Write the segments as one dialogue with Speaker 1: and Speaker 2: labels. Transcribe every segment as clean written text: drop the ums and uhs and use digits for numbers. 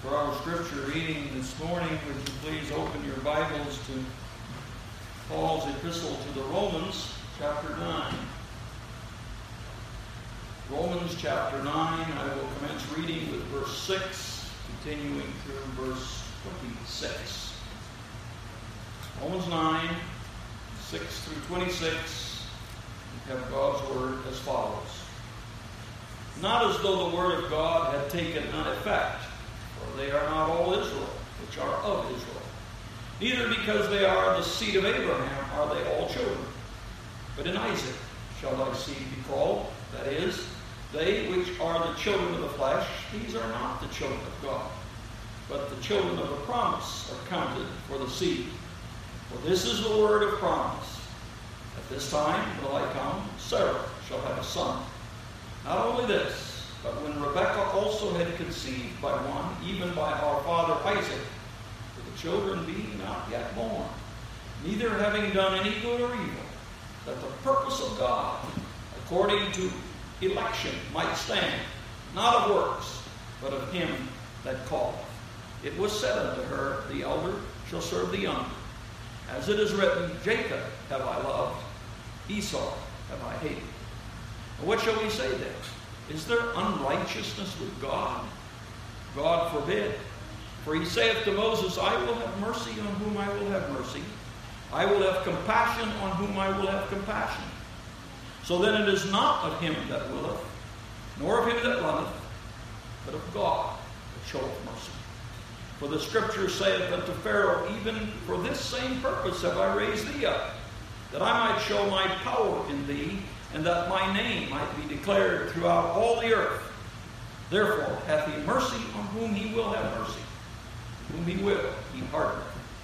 Speaker 1: For our scripture reading this morning, would you please open your Bibles to Paul's epistle to the Romans, chapter 9. Romans chapter 9, I will commence reading with verse 6, continuing through verse 26. Romans 9, 6 through 26, we have God's word as follows. Not as though the word of God had taken none effect, for they are not all Israel, which are of Israel. Neither because they are the seed of Abraham are they all children. But in Isaac shall thy seed be called, that is, they which are the children of the flesh, these are not the children of God, but the children of the promise are counted for the seed. For this is the word of promise. At this time will I come, Sarah shall have a son. Not only this, but when Rebekah also had conceived by one, even by our father Isaac, for the children being not yet born, neither having done any good or evil, that the purpose of God, according to election, might stand, not of works, but of him that calleth. It was said unto her, the elder shall serve the younger. As it is written, Jacob have I loved, Esau have I hated. And what shall we say then? Is there unrighteousness with God? God forbid. For he saith to Moses, I will have mercy on whom I will have mercy. I will have compassion on whom I will have compassion. So then it is not of him that willeth, nor of him that runneth, but of God that showeth mercy. For the scripture saith unto Pharaoh, even for this same purpose have I raised thee up, that I might show my power in thee, and that my name might be declared throughout all the earth. Therefore hath he mercy on whom he will have mercy. Whom he will, he hardeneth.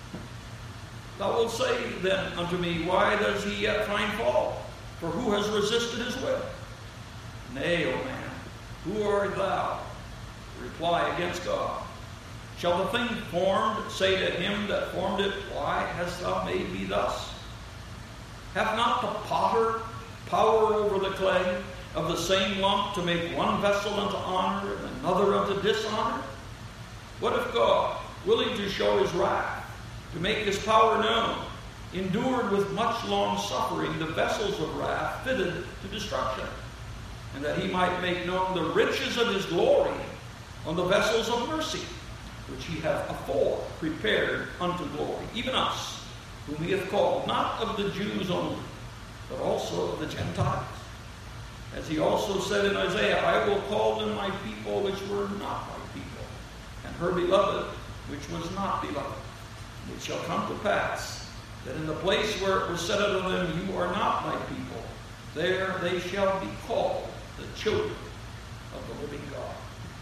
Speaker 1: Thou wilt say then unto me, why does he yet find fault? For who has resisted his will? Nay, O man, who art thou to reply against God? Shall the thing formed say to him that formed it, why hast thou made me thus? Hath not the potter power over the clay of the same lump to make one vessel unto honor and another unto dishonor? What if God, willing to show his wrath, to make his power known, endured with much long suffering the vessels of wrath fitted to destruction, and that he might make known the riches of his glory on the vessels of mercy, which he hath afore prepared unto glory, even us, whom he hath called, not of the Jews only, but also of the Gentiles. As he also said in Isaiah, I will call them my people which were not my people, and her beloved which was not beloved. And it shall come to pass that in the place where it was said unto them, you are not my people, there they shall be called the children of the living God.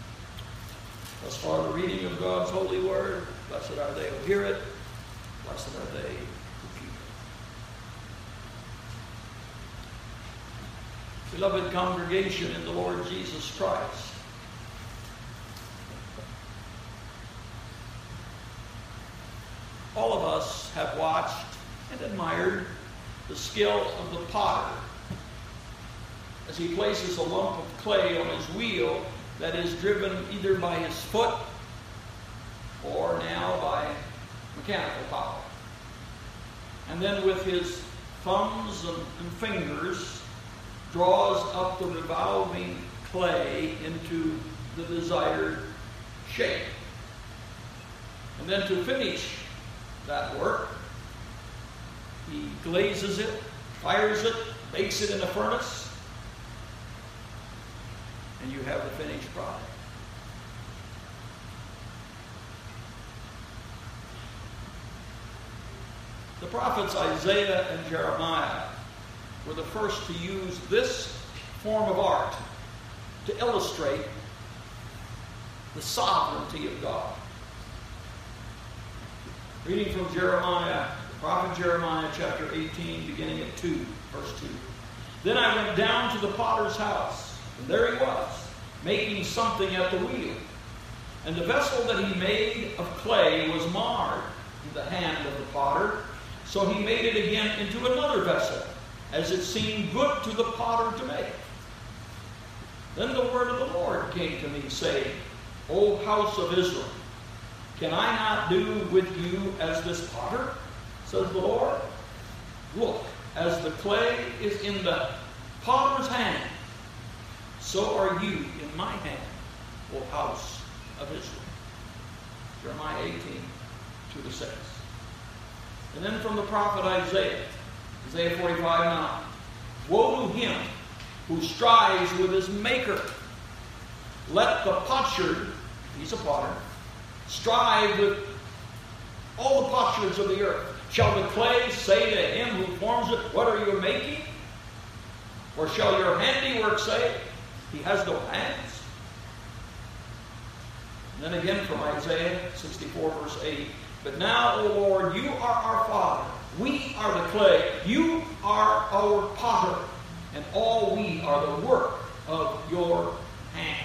Speaker 1: Thus far the reading of God's holy word. Blessed are they who hear it. Blessed are they who keep it. Beloved congregation in the Lord Jesus Christ, all of us have watched and admired the skill of the potter as he places a lump of clay on his wheel that is driven either by his foot or now by mechanical power. And then with his thumbs and fingers draws up the revolving clay into the desired shape. And then to finish that work, he glazes it, fires it, bakes it in a furnace, and you have the finished product. The prophets Isaiah and Jeremiah were the first to use this form of art to illustrate the sovereignty of God. Reading from Jeremiah, the prophet Jeremiah, chapter 18, beginning at 2, verse 2. Then I went down to the potter's house, and there he was, making something at the wheel. And the vessel that he made of clay was marred in the hand of the potter, so he made it again into another vessel, as it seemed good to the potter to make. Then the word of the Lord came to me, saying, O house of Israel, Can I not do with you as this potter, says the Lord? Look, as the clay is in the potter's hand, so are you in my hand, O house of Israel. Jeremiah 18, 2-6. And then from the prophet Isaiah, Isaiah 45:9. Woe to him who strives with his maker. Let the potsherd, he's a potter, strive with all the potsherds of the earth. Shall the clay say to him who forms it, what are you making? Or shall your handiwork say, he has no hands? And then again from Isaiah 64, verse 8. But now, O Lord, you are our Father. We are the clay. You are our potter. And all we are the work of your hand.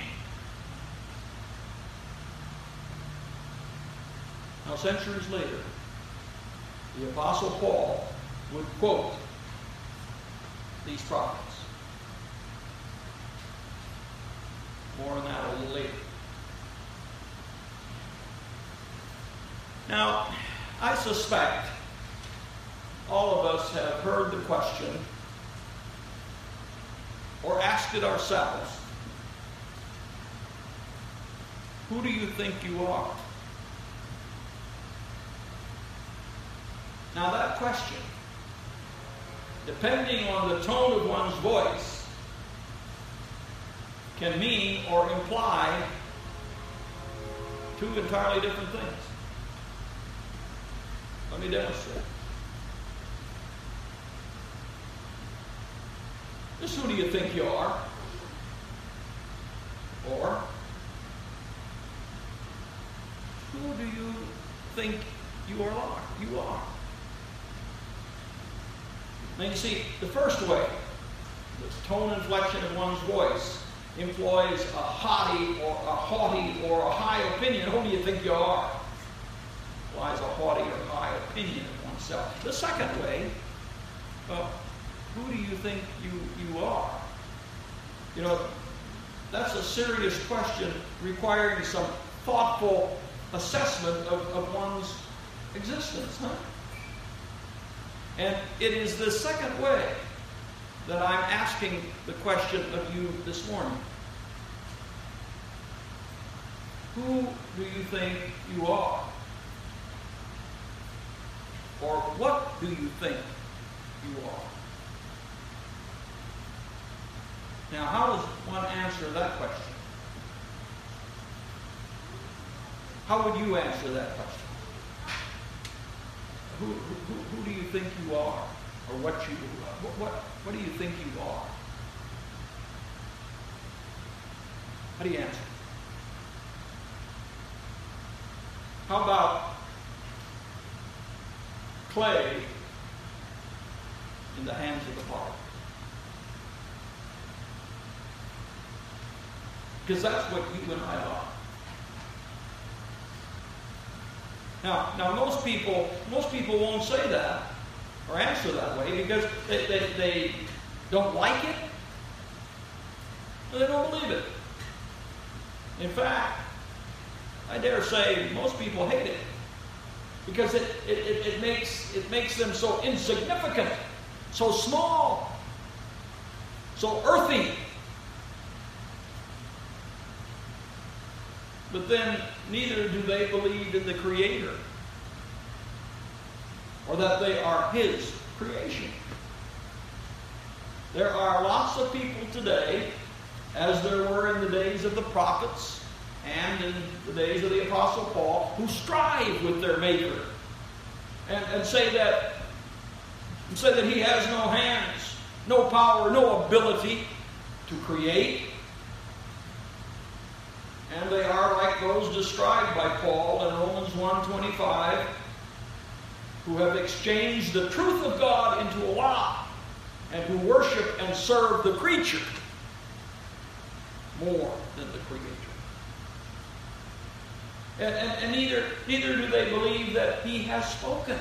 Speaker 1: Now, centuries later, the Apostle Paul would quote these prophets. More on that a little later. Now, I suspect all of us have heard the question or asked it ourselves. Who do you think you are? Now that question, depending on the tone of one's voice, can mean or imply two entirely different things. Let me demonstrate. Just who do you think you are? Or who do you think you are? You are. Now you see, the first way, the tone inflection of one's voice employs a haughty or a high opinion. Who do you think you are? Implies a haughty or high opinion of oneself. The second way, who do you think you are? You know, that's a serious question requiring some thoughtful assessment of one's existence, huh? And it is the second way that I'm asking the question of you this morning. Who do you think you are? Or what do you think you are? Now, how does one answer that question? How would you answer that question? Who do you think you are? Or what do you think you are? How do you answer? How about clay in the hands of the potter? Because that's what you and I are. Now most people won't say that or answer that way because they don't like it or they don't believe it. In fact, I dare say most people hate it because it makes them so insignificant, so small, so earthy. But then neither do they believe in the Creator or that they are His creation. There are lots of people today, as there were in the days of the prophets and in the days of the Apostle Paul, who strive with their Maker and say that He has no hands, no power, no ability to create. And they are like those described by Paul in Romans 1:25, who have exchanged the truth of God into a lie, and who worship and serve the creature more than the Creator. And neither do they believe that He has spoken,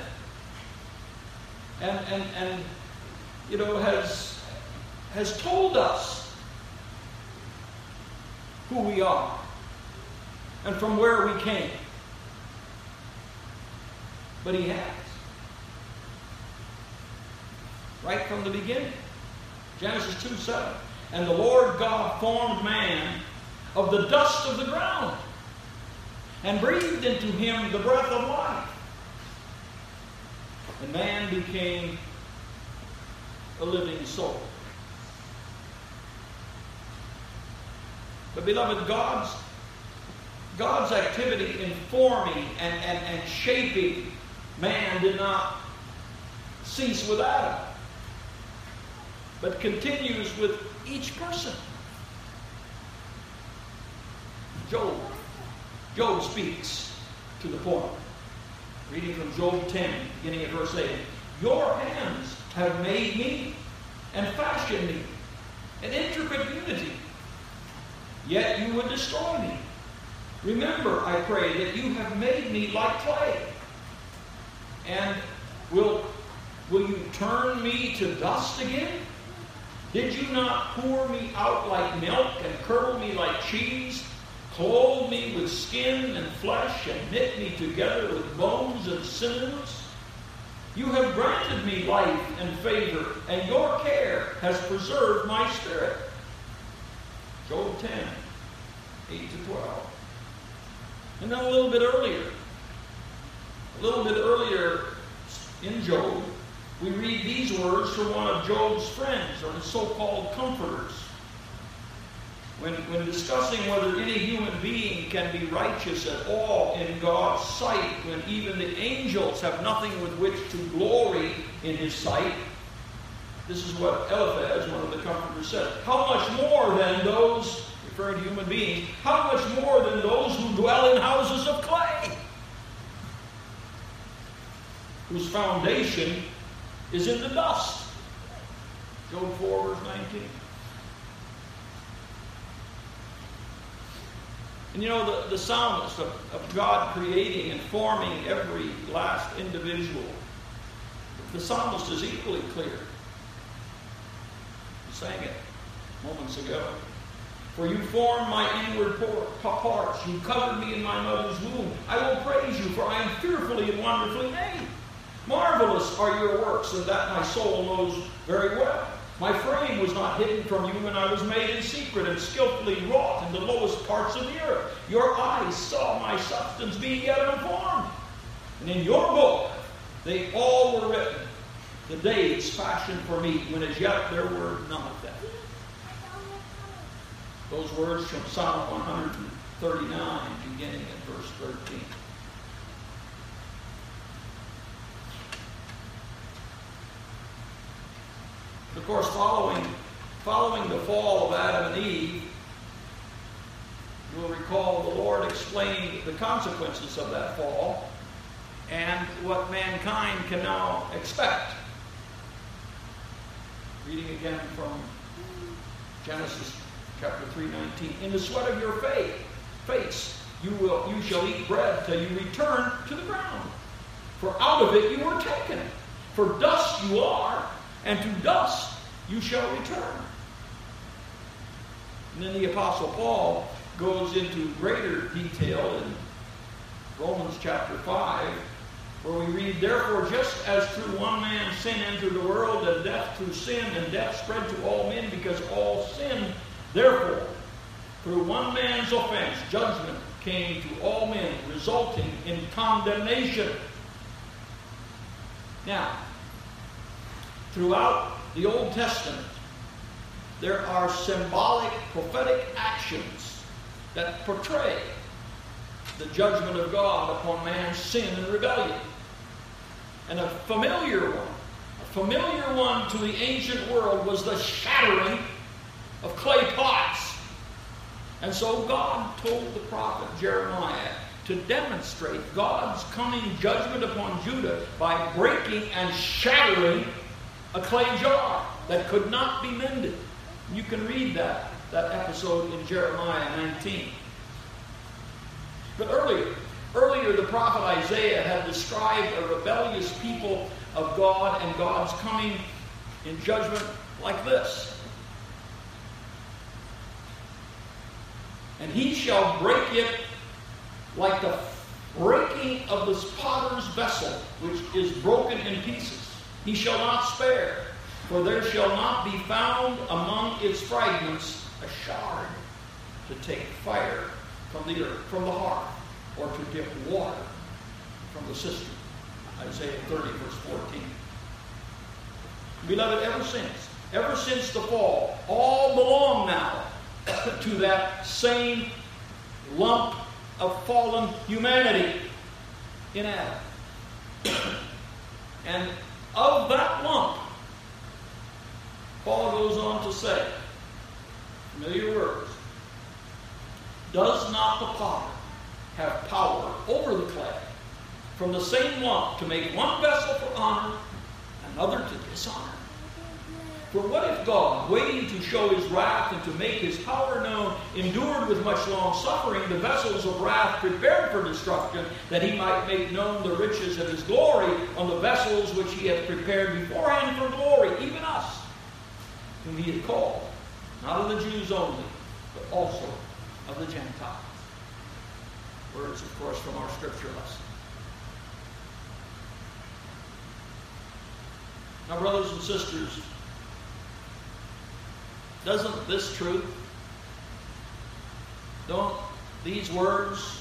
Speaker 1: and you know has told us who we are and from where we came But he has. Right from the beginning. Genesis 2:7. And the Lord God formed man of the dust of the ground and breathed into him the breath of life. And man became a living soul. But beloved, God's activity in forming and shaping man did not cease with Adam, but continues with each person. Job speaks to the point. Reading from Job 10, beginning at verse 8. Your hands have made me and fashioned me in intricate unity. Yet you would destroy me. Remember, I pray, that you have made me like clay. And will you turn me to dust again? Did you not pour me out like milk and curdle me like cheese? Clothe me with skin and flesh and knit me together with bones and sinews? You have granted me life and favor, and your care has preserved my spirit. Job 10, 8 to 12. And then a little bit earlier in Job, we read these words from one of Job's friends, or his so-called comforters. When discussing whether any human being can be righteous at all in God's sight, when even the angels have nothing with which to glory in his sight, this is what Eliphaz, one of the comforters, said. How much more than those, referring to human beings, how much more than those who dwell in houses of clay, whose foundation is in the dust? Job 4, verse 19. And you know, the psalmist of God creating and forming every last individual, the psalmist is equally clear. He sang it moments ago. For you formed my inward parts. You covered me in my mother's womb. I will praise you, for I am fearfully and wonderfully made. Marvelous are your works, and that my soul knows very well. My frame was not hidden from you when I was made in secret and skillfully wrought in the lowest parts of the earth. Your eyes saw my substance being yet unformed. And in your book they all were written, the days fashioned for me, when as yet there were none of them. Those words from Psalm 139, beginning at verse 13. Of course, following the fall of Adam and Eve, you'll recall the Lord explained the consequences of that fall and what mankind can now expect. Reading again from Genesis chapter 3:19. In the sweat of your face you shall eat bread till you return to the ground. For out of it you were taken. For dust you are, and to dust you shall return. And then the Apostle Paul goes into greater detail in Romans chapter 5, where we read, therefore, just as through one man sin entered the world, and death through sin, and death spread to all men because all sinned, therefore, through one man's offense, judgment came to all men, resulting in condemnation. Now, throughout the Old Testament, there are symbolic, prophetic actions that portray the judgment of God upon man's sin and rebellion. And a familiar one to the ancient world was the shattering of clay pots. And so God told the prophet Jeremiah to demonstrate God's coming judgment upon Judah by breaking and shattering a clay jar that could not be mended. You can read that episode in Jeremiah 19. But earlier the prophet Isaiah had described a rebellious people of God and God's coming in judgment like this. And he shall break it like breaking of this potter's vessel, which is broken in pieces, he shall not spare, for there shall not be found among its fragments a shard to take fire from the earth, from the hearth, or to dip water from the cistern. Isaiah 30, verse 14. Beloved, ever since the fall, all belong now to that same lump of fallen humanity in Adam. And of that lump, Paul goes on to say, familiar words, does not the potter have power over the clay from the same lump to make one vessel for honor, another to dishonor? For what if God, waiting to show his wrath and to make his power known, endured with much long suffering the vessels of wrath prepared for destruction, that he might make known the riches of his glory on the vessels which he had prepared beforehand for glory, even us, whom he had called, not of the Jews only, but also of the Gentiles. Words, of course, from our scripture lesson. Now, brothers and sisters, doesn't this truth, don't these words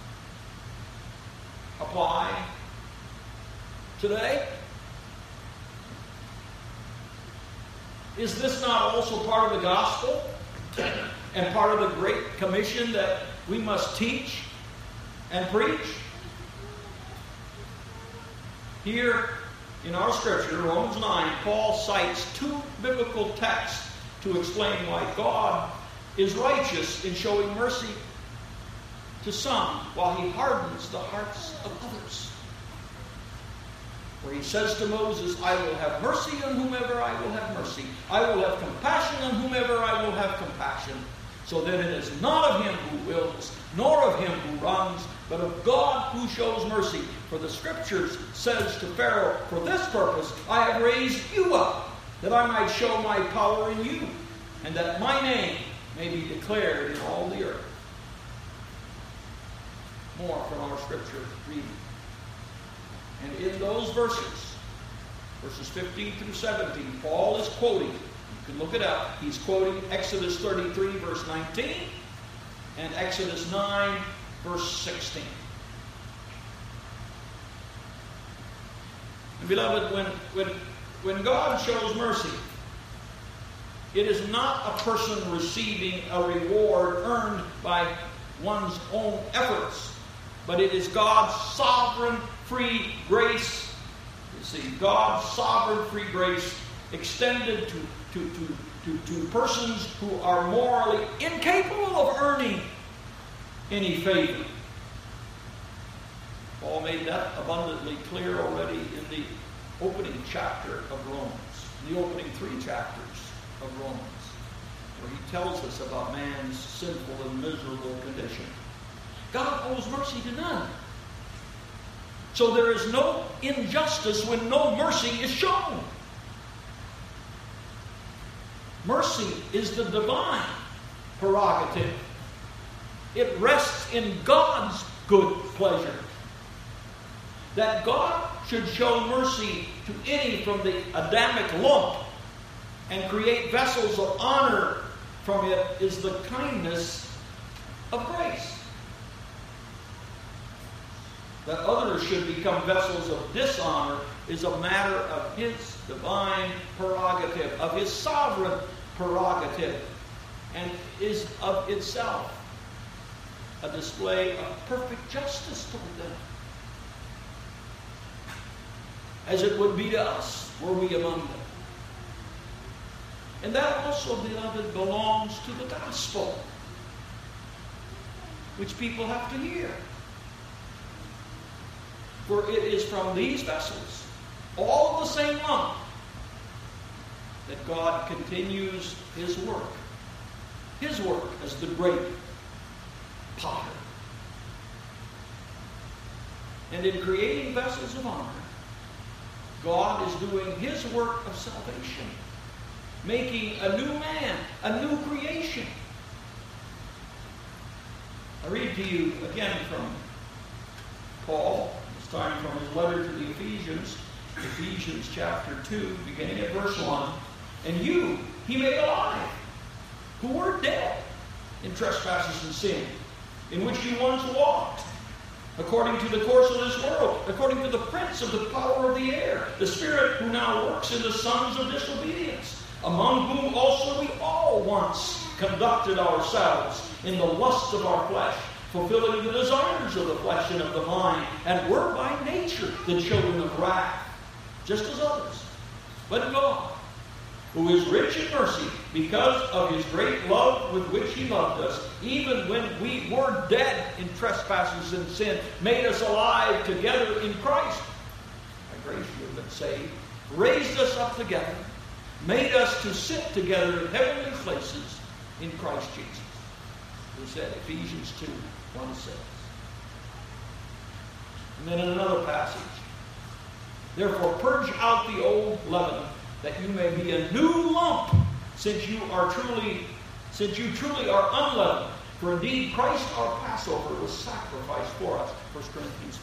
Speaker 1: apply today? Is this not also part of the gospel and part of the Great Commission that we must teach and preach? Here in our scripture, Romans 9, Paul cites two biblical texts to explain why God is righteous in showing mercy to some while he hardens the hearts of others. Where he says to Moses, I will have mercy on whomever I will have mercy. I will have compassion on whomever I will have compassion. So that it is not of him who wills, nor of him who runs, but of God who shows mercy. For the Scriptures says to Pharaoh, for this purpose I have raised you up, that I might show my power in you, and that my name may be declared in all the earth. More from our scripture reading. And in those verses 15 through 17, Paul is quoting, you can look it up, he's quoting Exodus 33, verse 19, and Exodus 9, verse 16. And beloved, when God shows mercy, it is not a person receiving a reward earned by one's own efforts, but it is God's sovereign free grace. You see, God's sovereign free grace extended to persons who are morally incapable of earning any favor. Paul made that abundantly clear already in the opening chapter of Romans, in the opening 3 chapters of Romans, where he tells us about man's sinful and miserable condition. God owes mercy to none. So there is no injustice when no mercy is shown. Mercy is the divine prerogative. It rests in God's good pleasure. That God should show mercy to any from the Adamic lump and create vessels of honor from it is the kindness of grace. That others should become vessels of dishonor is a matter of his divine prerogative, of his sovereign prerogative, and is of itself a display of perfect justice toward them, as it would be to us were we among them. And that also, beloved, belongs to the gospel, which people have to hear. For it is from these vessels, all of the same lump, that God continues his work as the great potter. And in creating vessels of honor, God is doing his work of salvation, making a new man, a new creation. I read to you again from Paul, this time from his letter to the Ephesians, Ephesians chapter 2, beginning at verse 1. And you he made alive, who were dead in trespasses and sin, in which you once walked, according to the course of this world, according to the prince of the power of the air, the spirit who now works in the sons of disobedience, among whom also we all once conducted ourselves in the lust of our flesh, fulfilling the desires of the flesh and of the mind, and were by nature the children of wrath, just as others. But God, who is rich in mercy, because of his great love with which he loved us, even when we were dead in trespasses and sin, made us alive together in Christ. By grace you have been saved, raised us up together, made us to sit together in heavenly places in Christ Jesus. We said Ephesians 2, 1-6. And then in another passage, therefore purge out the old leaven, that you may be a new lump, since you truly are unleavened. For indeed Christ our Passover was sacrificed for us. 1 Corinthians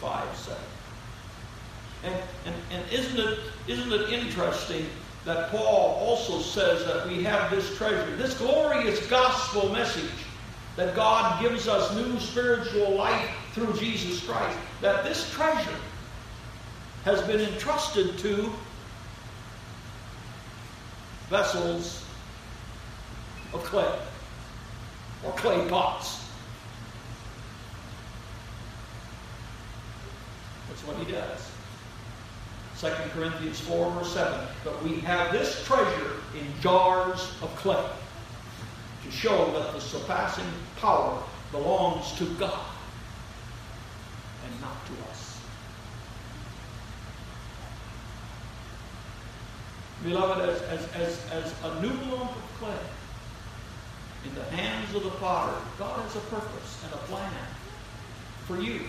Speaker 1: 5:7. And isn't it interesting that Paul also says that we have this treasure, this glorious gospel message, that God gives us new spiritual life through Jesus Christ, that this treasure has been entrusted to vessels of clay, or clay pots. That's what he does. 2 Corinthians 4, verse 7. But we have this treasure in jars of clay, to show that the surpassing power belongs to God and not to us. Beloved, as a new lump of clay in the hands of the potter, God has a purpose and a plan for you.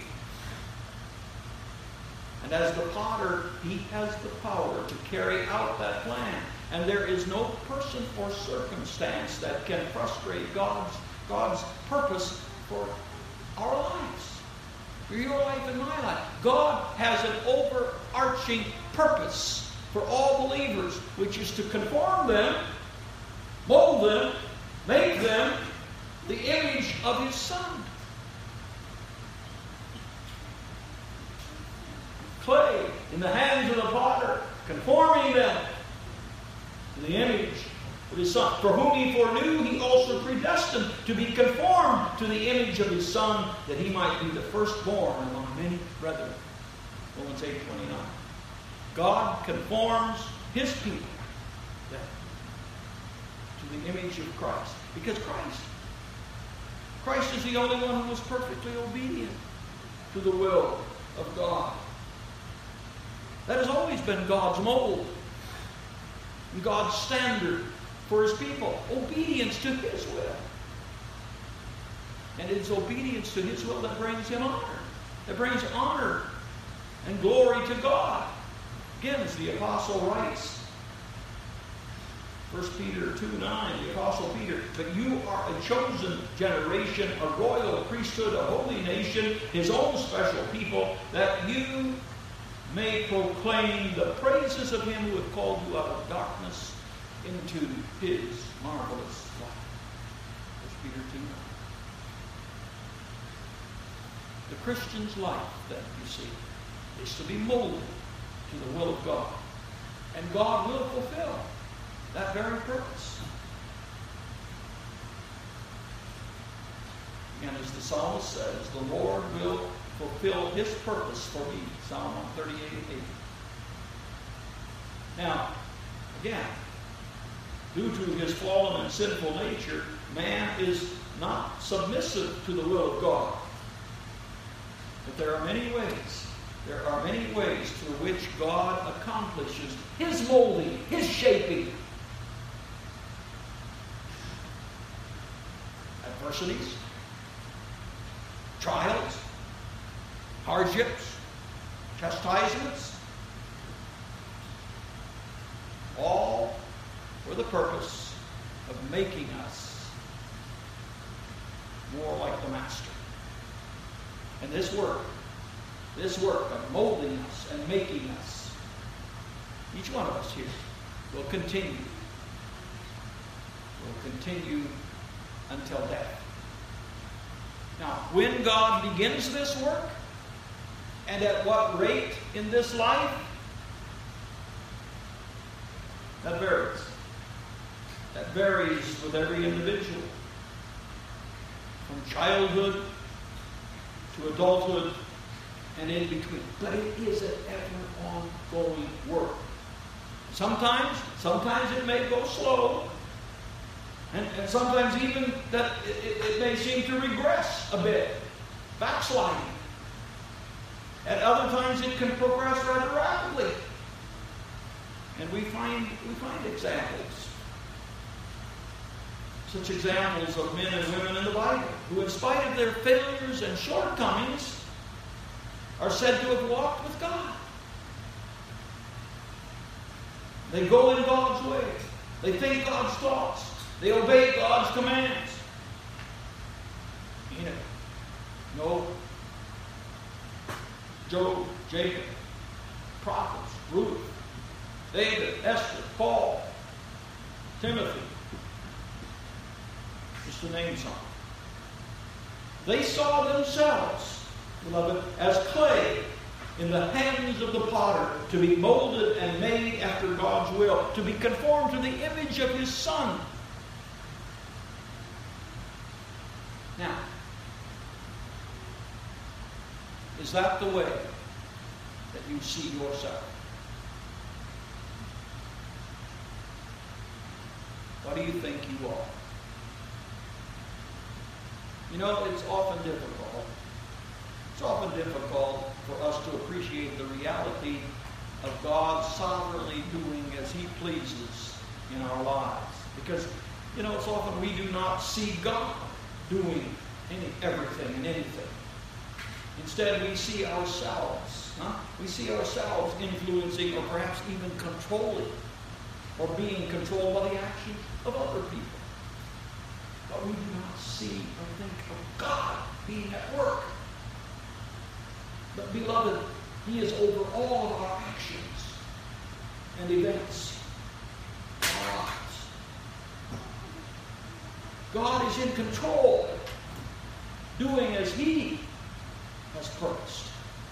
Speaker 1: And as the potter, he has the power to carry out that plan. And there is no person or circumstance that can frustrate God's purpose for our lives, for your life and my life. God has an overarching purpose for all believers, which is to conform them, mold them, make them the image of his Son. Clay in the hands of the potter, conforming them to the image of his Son. For whom he foreknew, he also predestined to be conformed to the image of his Son, that he might be the firstborn among many brethren. Romans 8:29. God conforms his people to the image of Christ. Because Christ is the only one who was perfectly obedient to the will of God. That has always been God's mold and God's standard for his people. Obedience to his will. And it's obedience to his will that brings him honor. That brings honor and glory to God. Again, as the apostle writes, 1 Peter 2:9, the apostle Peter, but you are a chosen generation, a royal priesthood, a holy nation, his own special people, that you may proclaim the praises of him who hath called you out of darkness into his marvelous light. 1 Peter 2:9. The Christian's life, then, you see, is to be molded to the will of God. And God will fulfill that very purpose. And as the psalmist says, the Lord will fulfill his purpose for me. Psalm 138:8. Now, again, due to his fallen and sinful nature, man is not submissive to the will of God. But there are many ways through which God accomplishes his molding, his shaping. Adversities, trials, hardships, chastisements, all for the purpose of making us more like the Master. And this work this work of molding us and making us, each one of us here, will continue. Will continue until death. Now, when God begins this work, and at what rate in this life, that varies. That varies with every individual. From childhood to adulthood and in between. But it is an ever ongoing work. Sometimes it may go slow. And sometimes even that it may seem to regress a bit. Backsliding. At other times it can progress rather rapidly. And we find examples. Such examples of men and women in the Bible who, in spite of their failures and shortcomings, are said to have walked with God. They go in God's way. They think God's thoughts. They obey God's commands. Enoch, Noah, Job, Jacob, prophets, Ruth, David, Esther, Paul, Timothy, just to name some. They saw themselves, beloved, as clay in the hands of the potter, to be molded and made after God's will, to be conformed to the image of His Son. Now, is that the way that you see yourself? What do you think you are? You know, it's often difficult. It's often difficult for us to appreciate the reality of God sovereignly doing as He pleases in our lives. Because, you know, it's often we do not see God doing everything and anything. Instead, we see ourselves. We see ourselves influencing or perhaps even controlling or being controlled by the actions of other people. But we do not see or think of God being at work. But beloved, He is over all of our actions and events, our lives. God is in control, doing as He has purposed.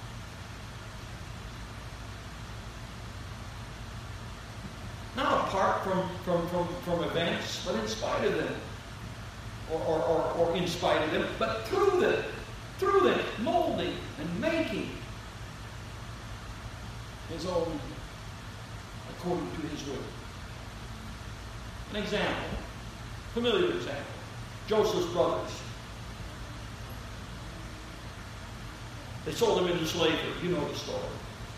Speaker 1: Not apart from events, but in spite of them. Or in spite of them, but through them, molding and making His own according to His will. An example, familiar example, Joseph's brothers. They sold him into slavery. You know the story.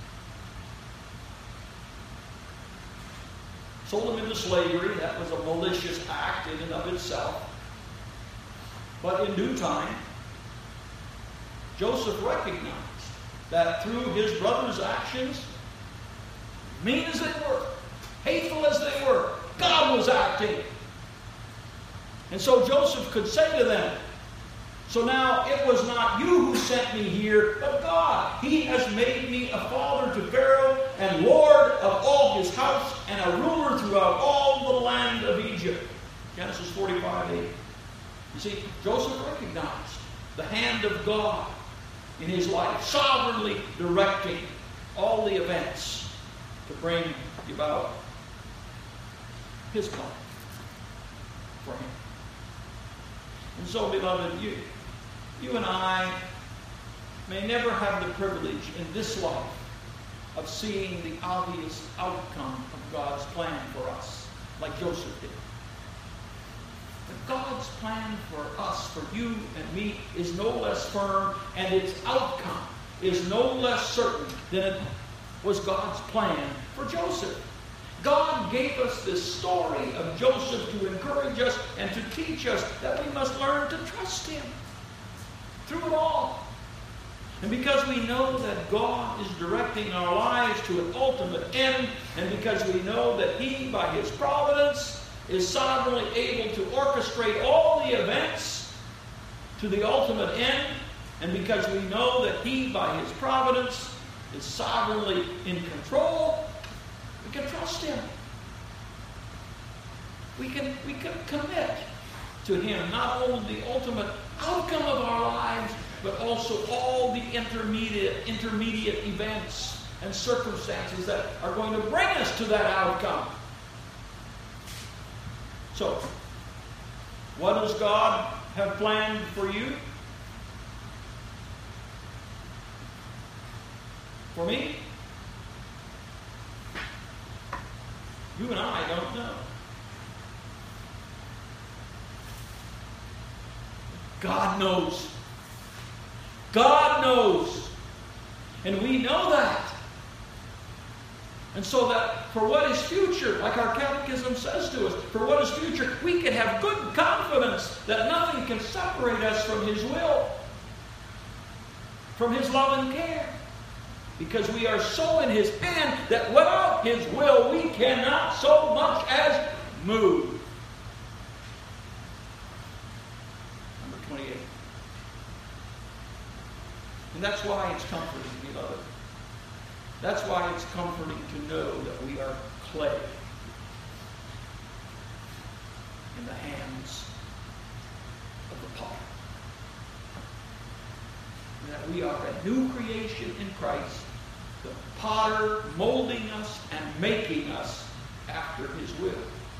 Speaker 1: Sold him into slavery. That was a malicious act in and of itself. But in due time, Joseph recognized that through his brothers' actions, mean as they were, hateful as they were, God was acting. And so Joseph could say to them, so now it was not you who sent me here, but God. He has made me a father to Pharaoh and Lord of all his house and a ruler throughout all the land of Egypt. Genesis 45:8. You see, Joseph recognized the hand of God in his life, sovereignly directing all the events to bring about His plan for him. And so, beloved, you and I may never have the privilege in this life of seeing the obvious outcome of God's plan for us, like Joseph did. But God's plan for us, for you and me, is no less firm, and its outcome is no less certain than it was God's plan for Joseph. God gave us this story of Joseph to encourage us and to teach us that we must learn to trust Him through it all. And because we know that God is directing our lives to an ultimate end, and because we know that He, by His providence, is sovereignly able to orchestrate all the events to the ultimate end, And because we know that He, by His providence, is sovereignly in control, we can trust Him. We can commit to Him not only the ultimate outcome of our lives, but also all the intermediate events and circumstances that are going to bring us to that outcome. So, what does God have planned for you? For me? You and I don't know. God knows. God knows. And we know that. And so that for what is future, like our catechism says to us, for what is future, we can have good confidence that nothing can separate us from His will, from His love and care. Because we are so in His hand that without His will we cannot so much as move. Number 28. And that's why it's comforting, beloved. That's why it's comforting to know that we are clay in the hands of the potter. And that we are a new creation in Christ, the potter molding us and making us after His will.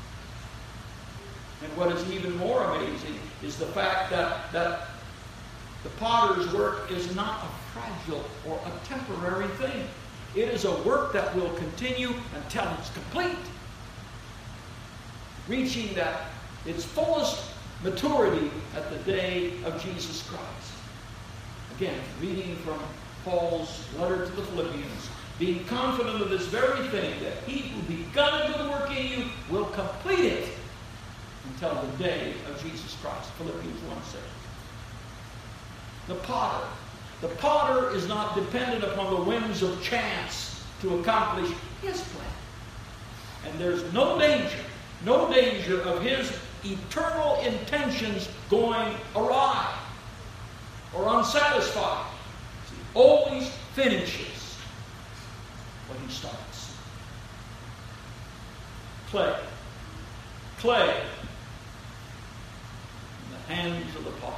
Speaker 1: And what is even more amazing is the fact that the potter's work is not a fragile or a temporary thing. It is a work that will continue until it's complete, reaching that its fullest maturity at the day of Jesus Christ. Again, reading from Paul's letter to the Philippians, being confident of this very thing, that He who begun a good work in you will complete it until the day of Jesus Christ. Philippians 1:6. The potter is not dependent upon the whims of chance to accomplish His plan. And there's no danger of His eternal intentions going awry or unsatisfied. He always finishes what He starts. Clay in the hands of the potter.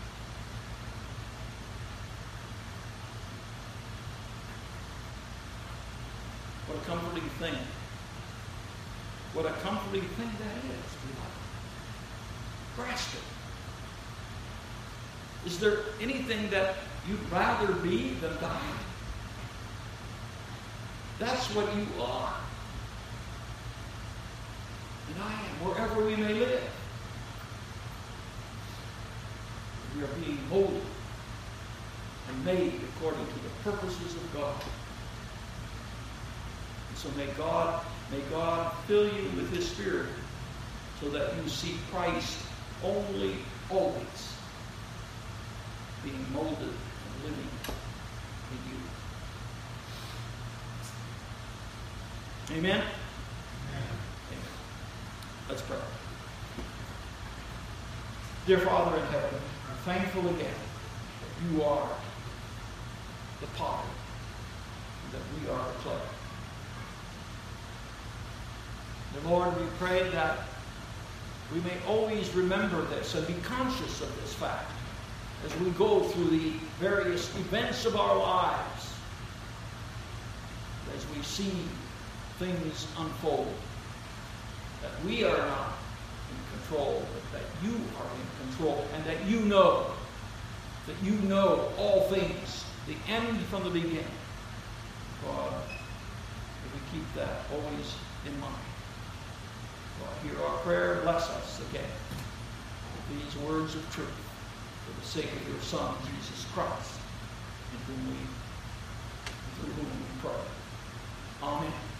Speaker 1: What a comforting thing. What a comforting thing that is, beloved. Grasp it. Is there anything that you'd rather be than God? That's what you are. And I am, wherever we may live. We are being molded and made according to the purposes of God. So may God fill you with His Spirit so that you see Christ always being molded and living in you. Amen? Amen. Let's pray. Dear Father in heaven, I'm thankful again that You are the potter and that we are the clay. And Lord, we pray that we may always remember this and be conscious of this fact as we go through the various events of our lives, as we see things unfold, that we are not in control, but that You are in control, and that You know all things, the end from the beginning. God, may we keep that always in mind. God, hear our prayer. Bless us again with these words of truth for the sake of Your Son, Jesus Christ, through whom we pray. Amen.